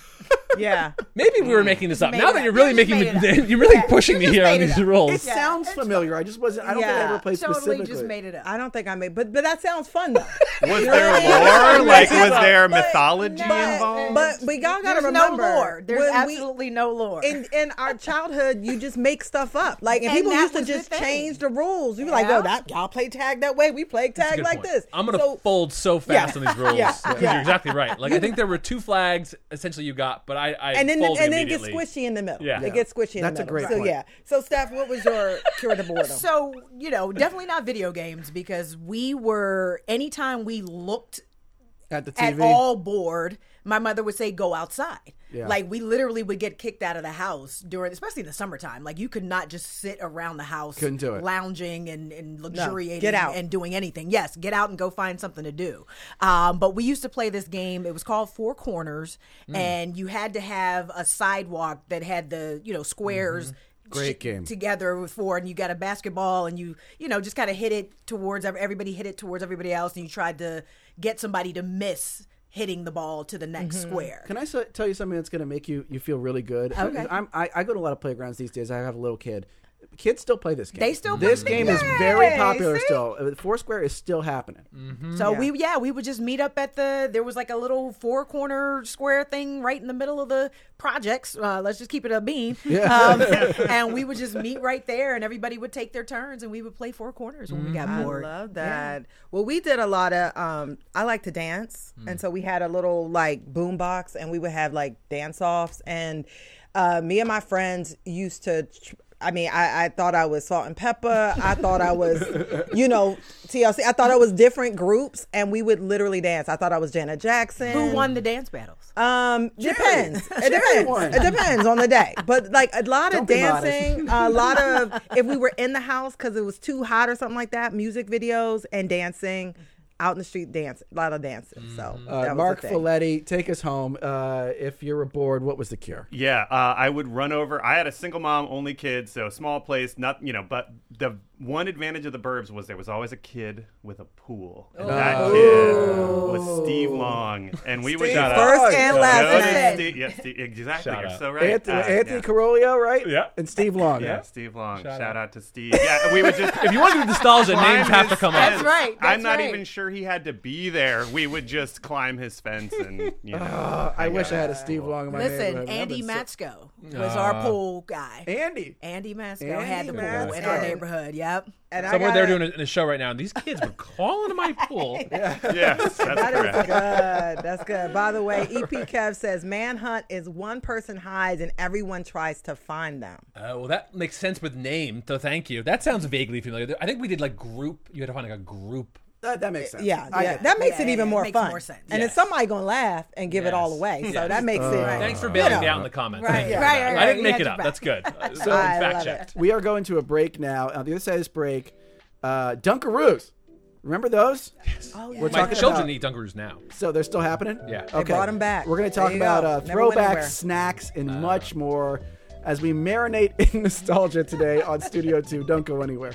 Yeah. Maybe we were making this up. made Now it that up. you're really You just making made it me, up. you're really Yeah, pushing you me just here on made it these up. rules. It sounds familiar. I just wasn't. I don't think I Yeah. ever played Totally specifically. just made it up. I don't think I made, but but that sounds fun though. Was there lore? Like, was there mythology But, involved? but we y'all gotta There's remember, no lore. There's when we- absolutely no lore. in in our childhood, you just make stuff up. Like, and, And people that used to was the just thing. change the rules. You be like, yo, Yeah. that y'all play tag that way. We play That's a tag good like point. this. I'm gonna So, fold so fast Yeah. on these rules. Yeah. because Yeah. You're exactly right. Like I think there were two flags essentially you got, but I, I and then folded and then it gets immediately. squishy in the middle. Yeah. It gets squishy in That's the a middle. great so point. yeah. So Steph, what was your cure to boredom? So, you know, definitely not video games because we were, anytime we looked At the T at V. all bored, my mother would say, go outside. Yeah. Like, we literally would get kicked out of the house during, especially in the summertime. Like, you could not just sit around the house Couldn't do it. lounging and, and luxuriating get out. and doing anything. Yes, get out and go find something to do. Um, but we used to play this game. It was called Four Corners, and you had to have a sidewalk that had the, you know, squares. Great sh- game. together with four, and you got a basketball, and you you know just kind of hit it towards ev- everybody hit it towards everybody else, and you tried to get somebody to miss hitting the ball to the next square. Can I so- tell you something that's going to make you, you feel really good? Okay. I'm, I, I go to a lot of playgrounds these days. I have a little kid. Kids still play this game. They still play This the game is game. very Yay, popular see? still. Uh, Foursquare is still happening. So Yeah. we yeah we would just meet up at the there was like a little four corner square thing right in the middle of the projects. Uh, let's just keep it a beam. Yeah. Um, and we would just meet right there, and everybody would take their turns, and we would play four corners when we got I bored. love that. Well, we did a lot of. Um, I like to dance, and so we had a little like boom box, and we would have like dance offs. And uh, me and my friends used to tr- I mean, I, I thought I was Salt and Pepper. I thought I was, you know, T L C. I thought I was different groups, and we would literally dance. I thought I was Janet Jackson. Who won the dance battles? Um, depends. It Jerry depends. won. It depends on the day. But like a lot Don't of be modest. dancing, a lot of if we were in the house because it was too hot or something like that, music videos and dancing. Out in the street, dance, a lot of dancing. So Uh, that was Mark the thing. Folletti, take us home. Uh, if you're bored, what was the cure? Yeah, uh, I would run over. I had a single mom, only kid, so small place. Not you know, but the one advantage of the Burbs was there was always a kid with a pool, and that kid was Steve Long, and we would Steve, just First and go last to name. Steve, yeah, Steve, exactly. Shout You're out. so right. Anthony, Uh, Anthony yeah. Carolio, right? Yeah. And Steve Long. Yeah, Steve Long. Shout Shout, out. out. to Steve. Yeah, we would just. If you want to do nostalgia, climb names have to his come fence. up. That's right, that's I'm not right. even sure he had to be there. We would just climb his fence and you know. Uh, I hang wish out. I had a Steve Long in my Listen, neighborhood. Andy That'd been Matsko was our pool guy. so- Andy. Andy Matsko Andy had the pool in Matsko. our neighborhood. Yep. And I Somewhere they're gotta- doing a, a show right now, and these kids would call into my pool. Yes, that's That is correct. good. That's good. By the way, E P Kev says Manhunt is one person hides and everyone tries to find them. Uh, well, that makes sense with name, so thank you. That sounds vaguely familiar. I think we did like group. You had to find like a group. That, that makes sense. Yeah, I yeah. get it. That makes Yeah, it even yeah, more makes fun. more sense. And Yes. it's somebody gonna laugh and give it all Yes. away. So Yes. that makes it. Thanks for bailing know. me out in the comments. Right, Thank you. right, right, I didn't right. make We it had up. your That's good. So I fact love checked. We are going to a break now. On the other side of this break, uh, Dunkaroos. Remember those? Oh, yeah. We're My talking children about- eat Dunkaroos now. So they're still happening? Yeah. Okay. They brought 'em back. We're going to There talk you about go. uh, Never went throwback anywhere. snacks and much more as we marinate in nostalgia today on Studio two. Don't go anywhere.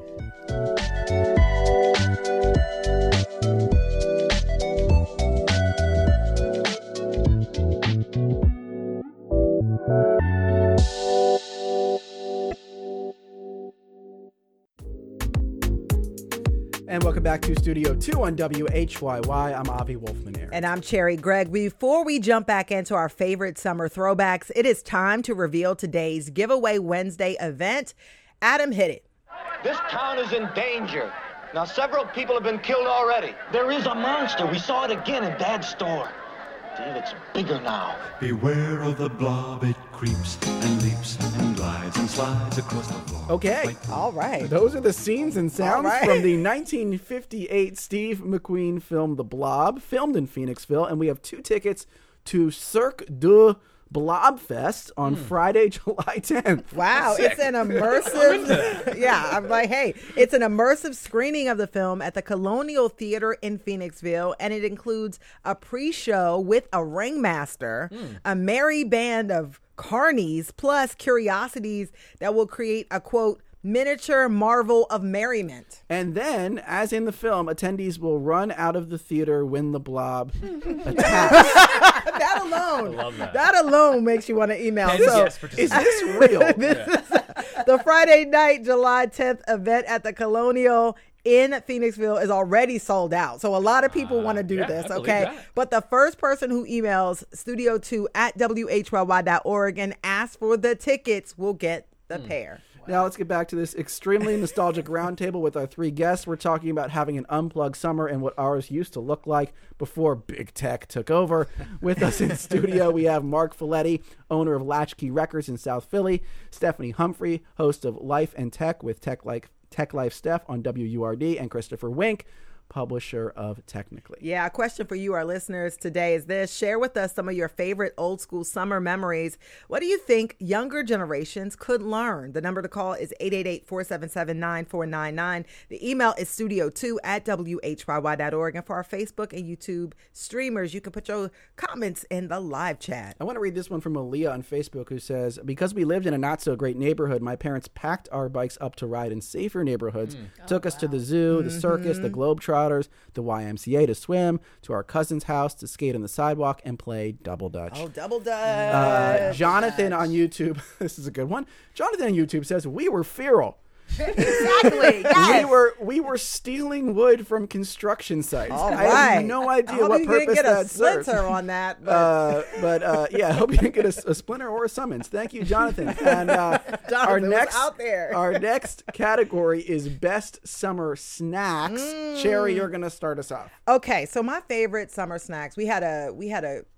And welcome back to Studio two on W H Y Y. I'm Avi Wolfman Air. And I'm Cherry Gregg. Before we jump back into our favorite summer throwbacks, it is time to reveal today's Giveaway Wednesday event. Adam, hit it. This town is in danger. Now, several people have been killed already. There is a monster. We saw it again in Dad's store. Dave, it's bigger now. Beware of the blob, it creeps and leaps and glides and slides across the floor. Okay. All right. Those are the scenes and sounds All right. from the nineteen fifty-eight Steve McQueen film The Blob, filmed in Phoenixville. And we have two tickets to Cirque du Blobfest on Friday, July tenth. Wow, it's an immersive. Yeah, I'm like, hey, it's an immersive screening of the film at the Colonial Theater in Phoenixville, and it includes a pre-show with a ringmaster, a merry band of carnies, plus curiosities that will create a quote miniature marvel of merriment. And then, as in the film, attendees will run out of the theater when the blob attacks. That alone, love that. that alone makes you want to email. And So, yes, Is participate. this real? this is the Friday night, July tenth event at the Colonial in Phoenixville is already sold out. So a lot of people want to do yeah, this, I believe okay? that. But the first person who emails studio two at W H Y Y dot org and asks for the tickets will get the pair. Now let's get back to this extremely nostalgic roundtable with our three guests. We're talking about having an unplugged summer and what ours used to look like before big tech took over. With us in studio, we have Mark Folletti, owner of Latchkey Records in South Philly, Stephanie Humphrey, host of Life and Tech with Tech Like Tech Life Steph on W U R D, and Christopher Wink, publisher of Technically. Yeah, a question for you, our listeners, today is this. Share with us some of your favorite old school summer memories. What do you think younger generations could learn? The number to call is eight eight eight, four seven seven, nine four nine nine. The email is studio two at W H Y Y dot org. And for our Facebook and YouTube streamers, you can put your comments in the live chat. I want to read this one from Aaliyah on Facebook, who says, because we lived in a not so great neighborhood, my parents packed our bikes up to ride in safer neighborhoods, took us to the zoo, the circus, the Globetrotters, the Y M C A to swim, to our cousin's house to skate on the sidewalk and play double dutch. Oh, double dutch. Uh, Jonathan on YouTube, this is a good one. Jonathan on YouTube says, we were feral. Exactly. Yes. We were we were stealing wood from construction sites. All I right. have no I idea hope what you purpose didn't get a that serves. splinter on that. But Uh, but uh, yeah, I hope you didn't get a, a splinter or a summons. Thank you, Jonathan. And uh, Jonathan our was next out there. our next category is best summer snacks. Mm. Cherry, you're gonna start us off. Okay, so my favorite summer snacks. We had a we had a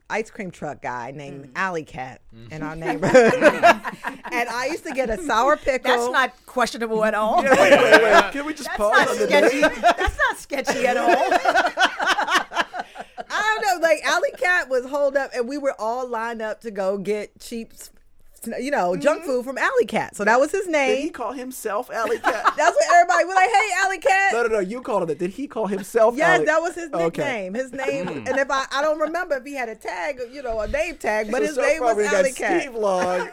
ice cream truck guy named mm. Alley Cat mm. in our neighborhood. And I used to get a sour pickle. That's not questionable at all. Yeah, wait, wait, wait. Can we just That's pause not on the sketchy. name? That's not sketchy at all. I don't know. Like, Alley Cat was holed up, and we were all lined up to go get cheap, you know, mm-hmm. junk food from Alley Cat. So that was his name. Did he call himself Alley Cat? That's what everybody was like, hey, Alley Cat. No, no, no. You called him that. Did he call himself Yes, Alley? that was his nickname. Okay. His name, and if I, I don't remember if he had a tag, you know, a name tag, but So his so name far was we've Alley got Cat. Steve Long.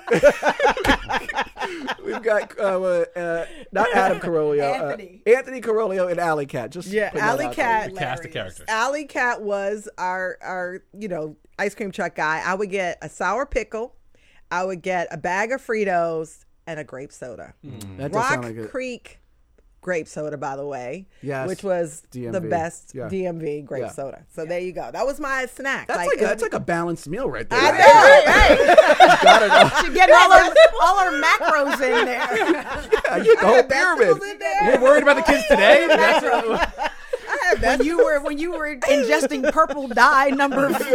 We've got uh, uh, not Adam Carolio, Anthony. Uh, Anthony Carolio and Alley Cat. Just Yeah, putting that Alley out Cat. there. Cast a character. Alley Cat was our our you know ice cream truck guy. I would get a sour pickle, I would get a bag of Fritos and a grape soda. Mm. That does Rock sound like it. Creek grape soda, by the way, Yes. which was D M the V. best Yeah. D M V grape Yeah. soda. So there you go. That was my snack. That's like, it a, that's was- like a balanced meal right there. I know, right? Got it all. She getting all her, all her macros in there. Yeah, you get the whole pyramid. Vegetables in there. We're worried about the kids today. That's what, I had When you were when you were ingesting purple dye number four,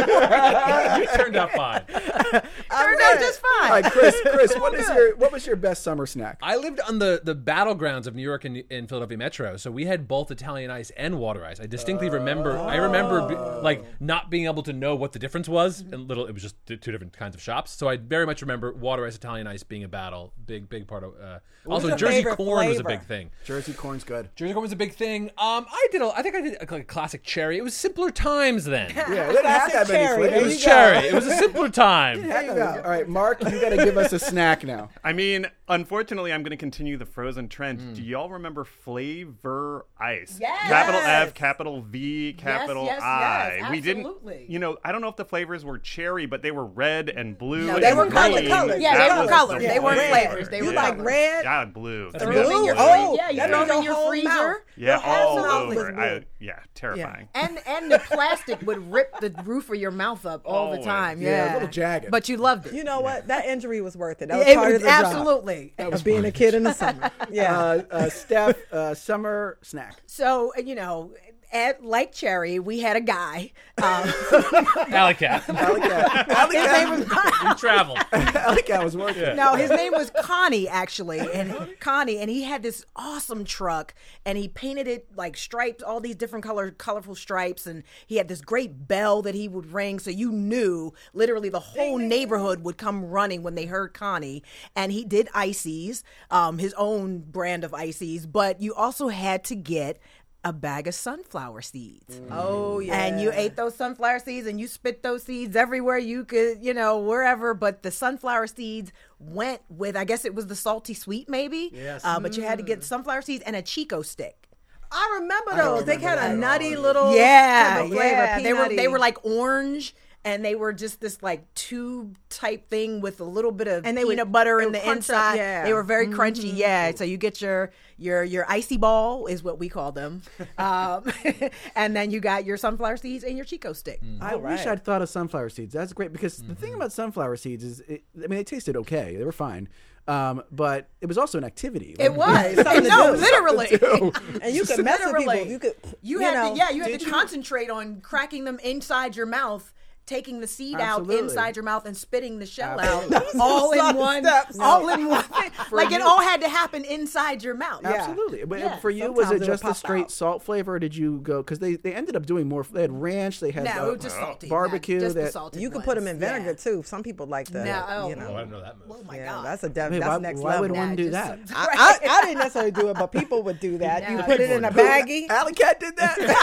you turned out fine. turned out just fine. All right, Chris. Chris, what is your what was your best summer snack? I lived on the, the battlegrounds of New York and, and Philadelphia Metro, so we had both Italian ice and water ice. I distinctly remember. I remember be, like not being able to know what the difference was. And little, it was just two different kinds of shops. So I very much remember water ice, Italian ice being a battle. Big, big part of. Uh, also, your Jersey favorite corn was a flavor? big thing. Jersey corn's good. Jersey corn was a big thing. Um, I did. A, I think I did a, like a classic cherry. It was simpler times then. Yeah, they didn't have that many cherry. It flavors. was you go. cherry. It was a simpler time. There you go. All right, Mark, you got to give us a snack now. I mean, unfortunately, I'm going to continue the frozen trend. Do y'all remember Flavor Ice? Yes. Capital F, capital V, capital yes, I. yes, we absolutely. didn't, you know, I don't know if the flavors were cherry, but they were red and blue. No, and they were green. colored. colored. Yeah, That they were was colored. the They weren't flavor. flavors. They You were like colored. red? Yeah, blue. That's Throw good. them in Blue? your Oh, Yeah, you that throw means them in your your whole freezer. mouth. Yeah, Your whole all mouth was over. blue. I, yeah, terrifying. And and the plastic would rip the roof of your mouth up all the Always. time. Yeah, Yeah, a little jagged. But you loved it. You know what? That injury was worth it. That was it part was of the job absolutely. of being a kid in the summer. Yeah. Uh, uh, Steph, uh, summer snack. So you know, at like Cherry, we had a guy. Um, Alley Cat. Alley Cat. Alley his name was We traveled. Alley Cat was working. no, his name was Connie actually, and Connie, and he had this awesome truck, and he painted it like stripes, all these different color, colorful stripes, and he had this great bell that he would ring, so you knew literally the whole neighborhood would come running when they heard Connie. And he did ices, um, his own brand of ices, but you also had to get a bag of sunflower seeds. Oh, yeah. And you ate those sunflower seeds and you spit those seeds everywhere you could, you know, wherever. But the sunflower seeds went with, I guess it was the salty sweet maybe. Yes. Uh, but you had to get sunflower seeds and a Chico stick. I remember I those. don't They remember had a that at nutty all. little Yeah, type of flavor. yeah. They were they peanutty. were like orange. And they were just this like tube type thing with a little bit of And they peanut would- butter they in would the crunch up, inside. yeah. They were very crunchy, yeah. So you get your your your icy ball is what we call them, um, and then you got your sunflower seeds and your Chico stick. I wish I'd thought of sunflower seeds. That's great because the thing about sunflower seeds is, it, I mean, they tasted okay. They were fine. Um, but it was also an activity. It Like, was something to no, do. literally. And you could mess with people. Literally. You could, You, you had know, to, yeah, you had did to you- concentrate on cracking them inside your mouth, taking the seed Absolutely. out inside your mouth, and spitting the shell Absolutely. out, all in Some one, steps. all in one. thing. Like it you- all had to happen inside your mouth. Yeah. Absolutely. But Yeah. for you, was Sometimes it it'll just the pop straight out. salt flavor, or did you go? Because they, they ended up doing more. They had ranch. They had No, uh, it was just salty. barbecue. Just the that, salted you could put them in ones. vinegar Yeah. too. Some people like that. No, oh. you Oh, know. I didn't know that move. Oh my Yeah, god, that's a def- Wait, that's why, next why level. would one Nah, do just that? some- I, I, I didn't necessarily do it, but people would do that. No, You put it people in a would do baggie. Alley Cat did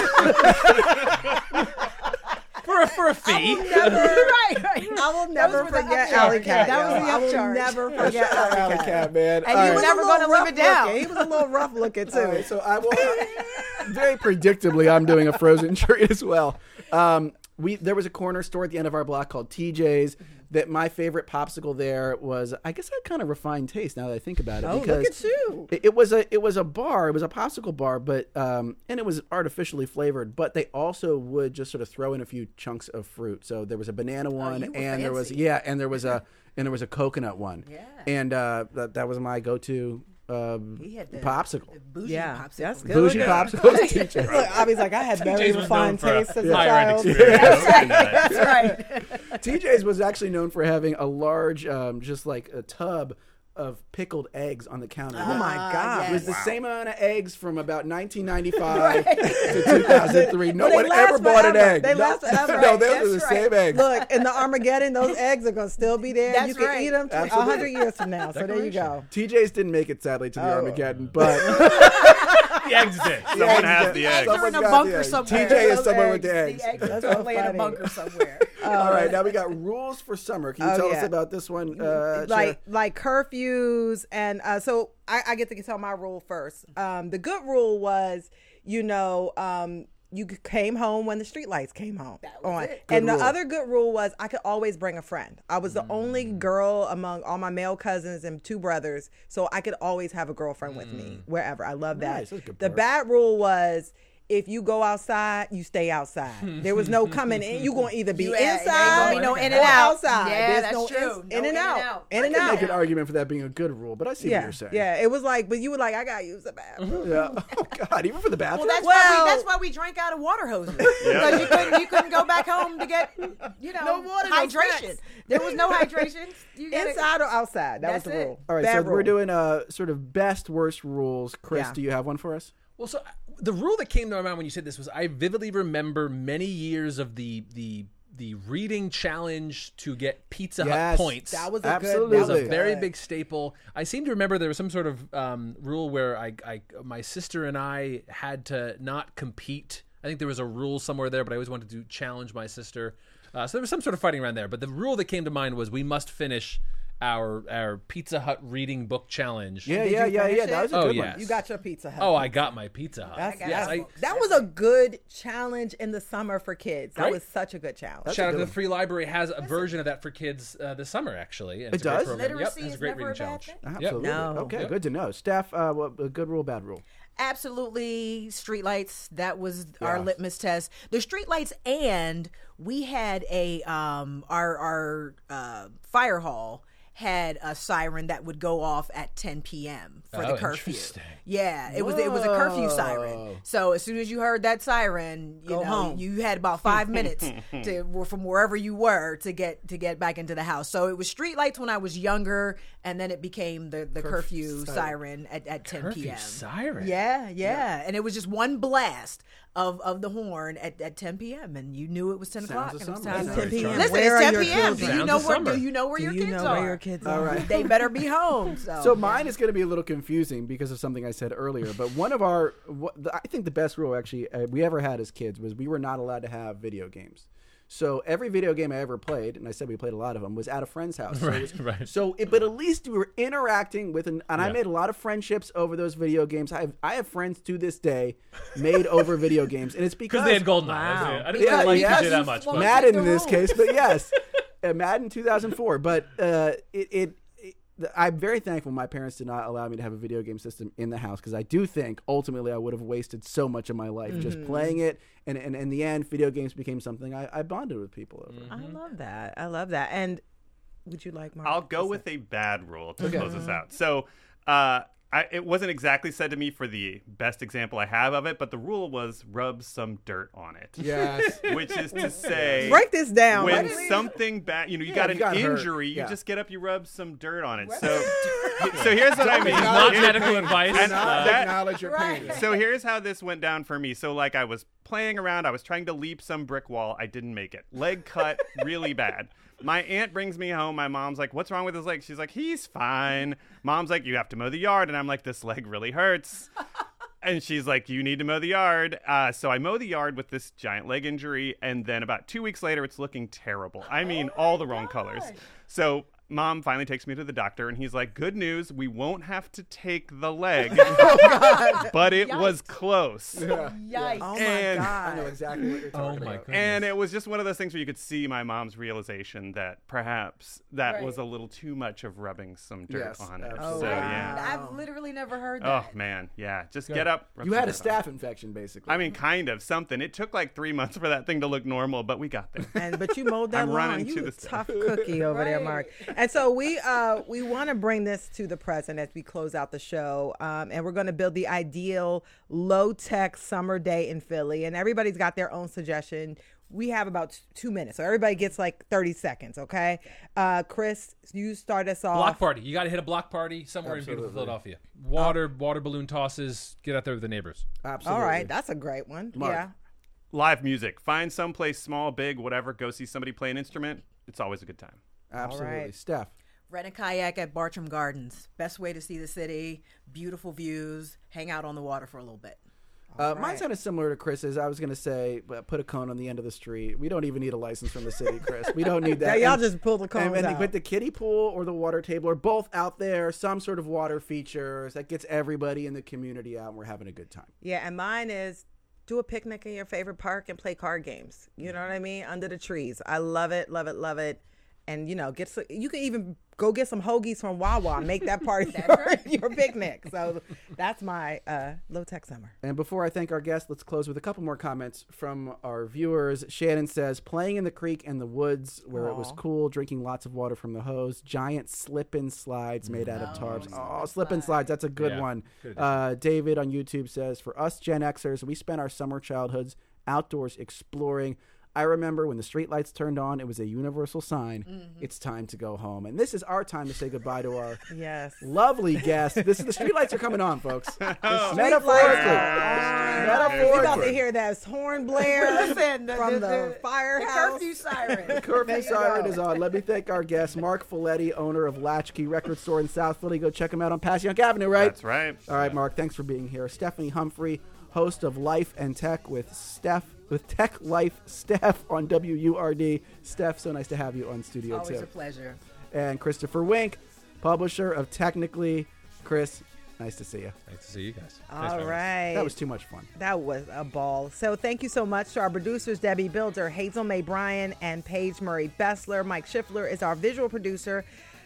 that. For a, for a fee. Never, right, right. I will never were the forget upcharge. Alley Cat. That was yo. the I will upcharge. never forget Alley Alley Cat. Cat, man. And All you right. were never a little gonna live rough it down. looking. He was a little rough looking too. All right, so I will. Very predictably, I'm doing a frozen treat as well. Um, we there was a corner store at the end of our block called T J's. That my favorite popsicle there was, I guess, I kind of refined taste now that I think about it. Oh, because look at you. It, it was a it was a bar. It was a popsicle bar, but um, and it was artificially flavored. But they also would just sort of throw in a few chunks of fruit. So there was a banana one, you were and there was fancy. yeah, and there was a and there was a coconut one. Yeah. And uh, that that was my go-to um, He had the- popsicle. the bougie Yeah, popsicle. that's good. Bougie Look at- popsicles. T J's. Look, Abby's like, I had very T J's was refined known for a taste as a higher-end child. experience. That's right. T J's was actually known for having a large, um, just like a tub of pickled eggs on the counter. Oh my God. It was yes. the same amount of eggs from about nineteen ninety-five to two thousand three. No But they one last ever bought an forever. egg. They no, last forever. no, those That's are the right. same eggs. Look, in the Armageddon, those eggs are going to still be there. That's you can right. eat them a Absolutely. hundred years from now. So there you go. T J's didn't make it, sadly, to the Oh. Armageddon, but The eggs did. Someone eggs has did. the eggs. They're in Someone's a got the bunker eggs. somewhere. T J is Those somewhere with eggs. the eggs. The eggs That's are so laying in a funny. bunker somewhere. All right, now we got rules for summer. Can you Oh, tell yeah. us about this one? Uh, like Cher? like curfews and uh, so I, I get to tell my rule first. Um, the good rule was, you know, um, you came home when the street lights came home That was on. it. And Good the rule. other good rule was I could always bring a friend. I was the only girl among all my male cousins and two brothers, so I could always have a girlfriend with me wherever. I love that. Nice, that's a good The perk. bad rule was, if you go outside, you stay outside. There was no coming in. You gonna either be You ain't- ain't inside gonna be no in and or out. outside. Yeah, There's that's no true. ins- No in, in and and out. out. In I and I out. make an argument for that being a good rule, but I see what Yeah, you're saying. yeah. It was like, but you were like, I gotta use the bathroom. Yeah. Oh God, even for the bathroom. Well, that's Well- why we that's why we drank out of water hoses because you couldn't you couldn't go back home to get you know No water, no hydration. snacks. There was no hydration. You gotta- Inside or outside? That was That's the it. rule. All right, Bad so rule. we're doing uh sort of best worst rules. Chris, Yeah. do you have one for us? Well, so uh, the rule that came to my mind when you said this was I vividly remember many years of the the the reading challenge to get Pizza Yes. Hut points. That was a Absolutely. good. was That a was very good. big staple. I seem to remember there was some sort of um, rule where I, I, my sister and I had to not compete. I think there was a rule somewhere there, but I always wanted to challenge my sister. Uh, so there was some sort of fighting around there. But the rule that came to mind was we must finish our our Pizza Hut reading book challenge. Yeah, Did yeah, you yeah, finish yeah. That it? was a Oh, good yes. one. You got your Pizza Hut. Oh, I got my Pizza Hut. That's, yes, that's- I, that was a good challenge in the summer for kids. That Right. was such a good challenge. Shout out to good the one. Free Library has a version of that for kids uh, this summer, actually. And It it's a great does? program. Literacy Yep, it's is a great never a reading bad challenge. thing. Absolutely. No. Okay, Yep. good to know. Steph, uh, what, a good rule, bad rule. Absolutely, streetlights. That was our Yeah. litmus test. The streetlights, and we had a um our our uh, fire hall had a siren that would go off at ten p.m. for Oh, the curfew. interesting. Yeah, it was it was a curfew siren. So as soon as you heard that siren, you Go know home. you had about five minutes to from wherever you were to get to get back into the house. So it was streetlights when I was younger, and then it became the the curfew siren at, at ten Curfew p.m. siren. Yeah, yeah, and it was just one blast of, of the horn at, at ten p.m. and you knew it was ten o'clock. of and it was summer. time Sounds to- ten p.m. Listen, Where it's are ten your p.m. Do children? you know Sounds of where? summer. Do you know where Do your you kids know are? where your kids All are? right. They better be home. So, So mine is going to be a little confusing because of something I said earlier. But one of our, what, the, I think the best rule actually uh, we ever had as kids was we were not allowed to have video games. So every video game I ever played, and I said we played a lot of them, was at a friend's house. So, it was- right. so it, but at least we were interacting with, an, and I Yeah. made a lot of friendships over those video games. I have, I have friends to this day made over video games, and it's because Because they had GoldenEye. Wow. I didn't Yeah, like yes. P J that much. Well, But Madden the in this rules. case, but yes, uh, Madden two thousand four. But uh, it, it, it, I'm very thankful my parents did not allow me to have a video game system in the house because I do think ultimately I would have wasted so much of my life just playing it. And, and in the end, video games became something I, I bonded with people over. I love that. I love that. And would you like Mark? I'll go to with say- a bad rule to close us out. So, uh, I, it wasn't exactly said to me for the best example I have of it, but the rule was rub some dirt on it. Yes. Which is to say, break this down. when Let me- something bad, you know, you Yeah, got you an got hurt. injury, you Yeah. just get up, you rub some dirt on it. So, so here's what I mean. not Here- medical advice. and uh, that- acknowledge your pain. so here's how this went down for me. So like I was playing around, I was trying to leap some brick wall. I didn't make it. Leg cut really bad. My aunt brings me home. My mom's like, what's wrong with his leg? She's like, he's fine. Mom's like, you have to mow the yard. And I'm like, this leg really hurts. And she's like, you need to mow the yard. Uh, so I mow the yard with this giant leg injury. And then about two weeks later, it's looking terrible. I mean, all the wrong colors. So Mom finally takes me to the doctor, and he's like, good news, we won't have to take the leg. But it was close. Yikes. Oh my And- I know God. exactly what you're Oh talking my about. goodness. And it was just one of those things where you could see my mom's realization that perhaps that Right. was a little too much of rubbing some dirt Yes, on it. absolutely. So, Oh, yeah. wow. I've literally never heard Oh, that. man. Yeah. Just get up. rub You some had a dirt on it. staph infection, basically. I mean, kind of something. It took like three months for that thing to look normal, but we got there. And but you mowed that I'm lawn. running You to a the step. tough cookie over there, Right. Mark. And so we uh, we want to bring this to the present as we close out the show, um, and we're going to build the ideal low tech summer day in Philly. And everybody's got their own suggestion. We have about two minutes, so everybody gets like thirty seconds. Okay, uh, Chris, you start us off. Block party. You got to hit a block party somewhere Absolutely. in beautiful Philadelphia. Water, water balloon tosses. Get out there with the neighbors. Absolutely. All right, that's a great one. Mark. Yeah. Live music. Find someplace small, big, whatever. Go see somebody play an instrument. It's always a good time. Absolutely. All right. Steph. Rent a kayak at Bartram Gardens. Best way to see the city. Beautiful views. Hang out on the water for a little bit. Uh, right. Mine's kind of similar to Chris's. I was going to say, uh, put a cone on the end of the street. We don't even need a license from the city, Chris. We don't need that. Yeah, y'all And- just pull the cones and, and out. With the kiddie pool or the water table or both out there, some sort of water features that gets everybody in the community out, and we're having a good time. Yeah, and mine is do a picnic in your favorite park and play card games. You know what I mean? Under the trees. I love it, love it, love it. And, you know, get some, you can even go get some hoagies from Wawa and make that part of your, your picnic. So that's my uh, low-tech summer. And before I thank our guests, let's close with a couple more comments from our viewers. Shannon says, playing in the creek and the woods where it was Aw. cool, drinking lots of water from the hose, giant slip-and slides made out of tarps. Oh, slip-and slides, that's a good Yeah, one. good addition. Uh, David on YouTube says, for us Gen Xers, we spent our summer childhoods outdoors exploring. I remember when the streetlights turned on, it was a universal sign. Mm-hmm. It's time to go home. And this is our time to say goodbye to our Yes. lovely guest. This is the streetlights are coming on, folks. Streetlights Metaphorically. are on. Metaphorically. We about to hear that horn blare Listen, the- from the- the, the- firehouse. The curfew siren. Curfew There you siren go. is on. Let me thank our guest, Mark Folletti, owner of Latchkey Record Store in South Philly. Go check him out on Passyunk Avenue, right? That's right. All right, Mark, thanks for being here. Stephanie Humphrey, host of Life and Tech with Steph, with Tech Life Steph on W U R D. Steph, so nice to have you on Studio Always two. a pleasure. And Christopher Wink, publisher of Technically. Chris, nice to see you. Nice to see you guys. Thanks for All having us. right. That was too much fun. That was a ball. So thank you so much to our producers, Debbie Builder, Hazel May Bryan, and Paige Murray Bessler. Mike Schiffler is our visual producer.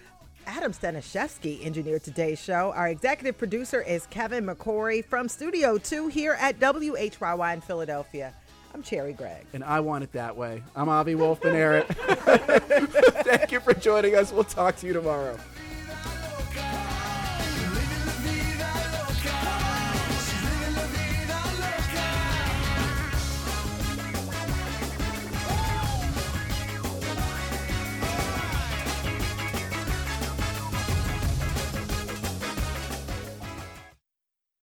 Adam Stanishevsky engineered today's show. Our executive producer is Kevin McCory from Studio two here at W H Y Y in Philadelphia. I'm Cherry Gregg. And I want it that way. I'm Avi Wolf Barrett. Thank you for joining us. We'll talk to you tomorrow.